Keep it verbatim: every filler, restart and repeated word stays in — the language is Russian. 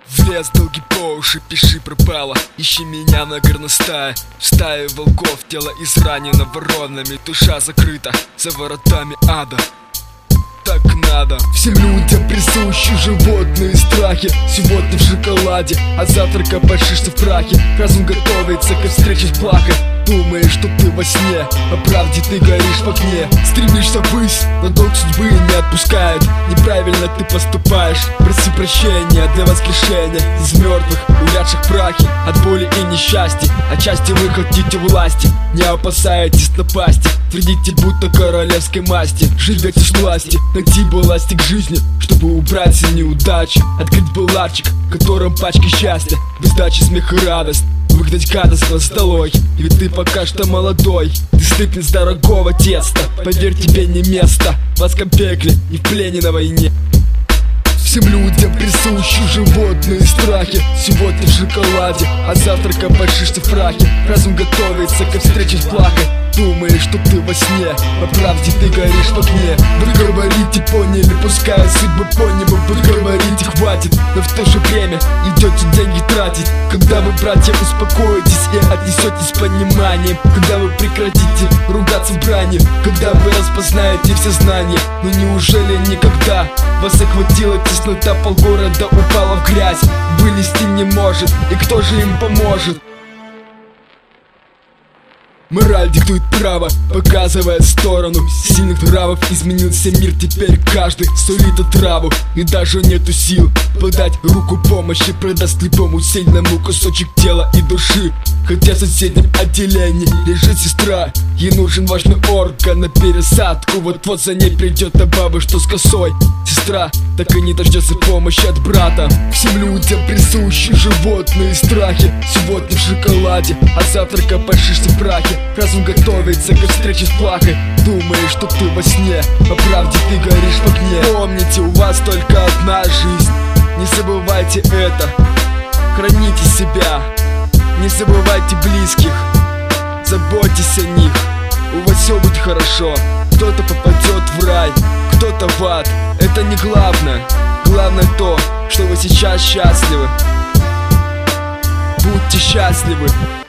В лес долгий по уши, пиши пропало. Ищи меня на горностае. В стае волков тело изранено воронами. Душа закрыта за воротами ада. Так надо. Всем людям присущи животные страхи. Сегодня в шоколаде, а завтра пошишься в прахе. Разум готовится к встрече с плахой. Думаешь, что ты во сне, по правде ты горишь в окне. Стремишься ввысь, но долг судьбы не отпускает. Неправильно ты поступаешь, проси прощения для воскрешения из мертвых, увядших в прахе. От боли и несчастья, отчасти вы хотите власти. Не опасаетесь напасти, твердите будто королевской масти. Живете с власти, найти власти к жизни, чтобы убрать все неудачи. Открыть булавчик, в котором пачка счастья, без сдачи смех и радость. Выгнать гада с глаз долой, ведь ты пока что молодой. Ты слепнет с дорогого теста, поверь, тебе не место в адском пекле и в плене на войне. Всем людям присущи животные страхи. Сегодня в шоколаде, а завтра пошишься в прахе. Разум готовится к встрече с плахой. Думаешь, что ты во сне, по правде ты горишь в окне. Вы говорите, поняли, пускай судьбы по небу. Вы говорите, хватит, но в то же время идете деньги тратить. Когда вы, братья, успокоитесь и отнесетесь с пониманием. Когда вы прекратите ругаться в брани. Когда вы распознаете все знания. Но неужели никогда вас охватила теснота, полгорода упала в грязь? Вылезти не может, и кто же им поможет? Мораль диктует право, показывая сторону сильных нравов. Изменился мир, теперь каждый сулит отраву. И даже нету сил подать руку помощи. Продаст любому сильному кусочек тела и души. Хотя в соседнем отделении лежит сестра. Ей нужен важный орган на пересадку. Вот-вот за ней придет та баба, что с косой. Сестра так и не дождется помощи от брата. Всем людям присущи животные страхи. Сегодня в шоколаде, а завтра пошишься в прахе. Разум готовится к встрече с плахой. Думаешь, что ты во сне, по правде ты горишь в огне. Помните, у вас только одна жизнь, не забывайте это. Храните себя, не забывайте близких, заботьтесь о них. У вас все будет хорошо. Кто-то попадет в рай, кто-то в ад. Это не главное. Главное то, что вы сейчас счастливы. Будьте счастливы.